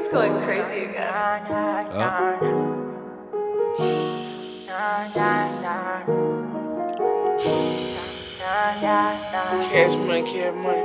is going crazy again. Cash money, cash money.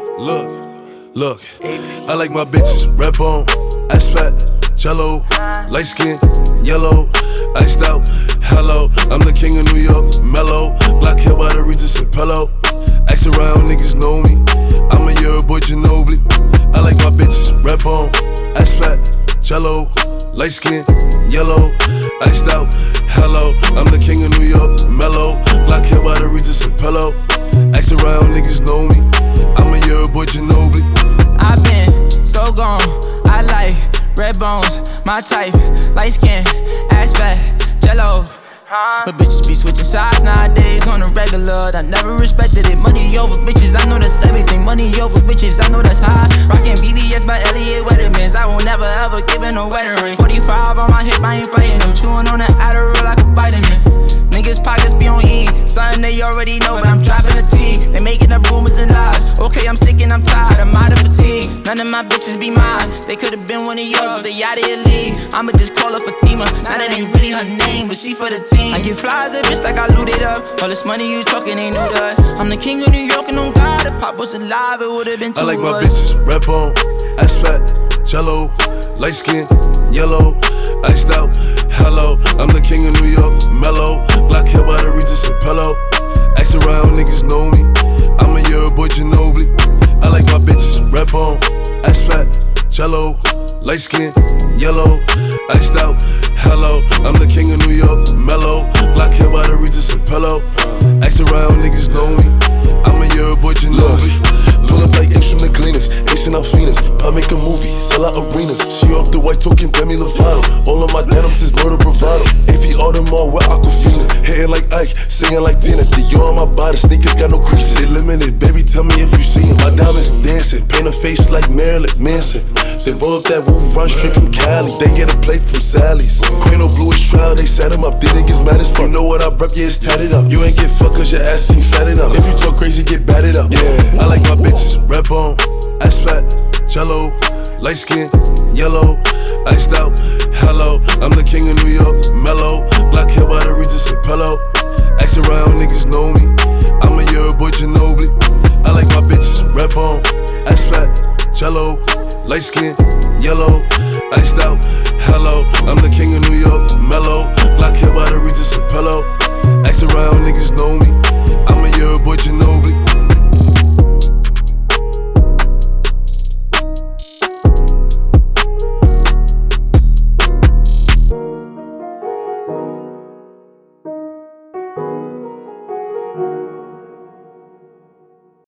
Look, I like my bitches, red bone, ass fat, jello, light skin, yellow, iced out, hello. I'm the king of New York, mellow, black hair by the Regis and pillow. Ask around, niggas know me. I'm a year boy, Ginobili. I like my bitches, red bone, ass fat, jello, light skin, yellow, iced out, hello. I'm the king of New York, mellow, black hair by the Regis and pillow. Ask around, niggas know me. I'm a year boy, Ginobili. I been so gone, I like red bones, my type, light skin, ass fat, jello. But bitches be switching sides nowadays on the regular. I never respected it. Money over bitches, I know that's everything. Money over bitches, I know that's high. Rockin' BBS by Elliot Weathermans. I will never ever give it no wedding ring. 45 on my hip, I ain't fighting them. Chewing on that Adderall like a vitamin. Niggas pockets be on E, something they already know, but I'm dropping the T. They making up rumors and lies. Okay, I'm sick and I'm tired, I'm out of fatigue. None of my bitches be mine. They could've been one of yours, but they out of your league. I'ma just call her Fatima. Now that ain't really her name, but she for the team. I get flies a bitch like I looted up. All this money you talking ain't new to us. I'm the king of New York and on God, if Pop was alive, it would've been two I like my of us. bitches, red bone, ass fat, jello, light skin, yellow, iced out, hello. I'm the king of New York, mellow, black hair by the Regis and pillow. Ask around, niggas know me. I'm a year boy, Ginobili. I like my bitches, red bone, ass fat, jello, light skin, yellow, iced out, hello. I'm the king of New York, mellow, black hair by the Regis and pillow. Ask around, niggas know me. I'm a year boy, Ginobili. Pull up like apes from the cleaners, Asian Alfinas. I make a movie, sell out arenas. She off the white token, Demi Lovato. All of my denims is murder bravado. AP Audemars with Aquafina. Hitting like Ike, singing like Tina. Dior on my body, sneakers got no creases. They limited, baby, tell me if you see 'em. My diamonds dancing, paint a face like Marilyn Manson. They roll up that woo, run straight from Cali. They get a plate from Sally's. Queen of bluish trial, they set 'em up. They niggas mad as fuck. You know what I rep, yeah, it's tatted up. You ain't get fucked cause your ass ain't fat enough. If you talk crazy, get batted up. Yeah, I like my bitches, red bone, ass fat, jello, light skin, yellow, iced out, hello. I'm the king of New York, mellow, black hair by the Regis and pillow. Ask around, niggas know me. I'm a year boy, Ginobili. I like my bitches, red bone, ass fat, jello, light skin, yellow, iced out, hello. I'm the king of New York, mellow, black hair by the Regis and pillow. Ask around, niggas know me. I'm a year boy, Ginobili.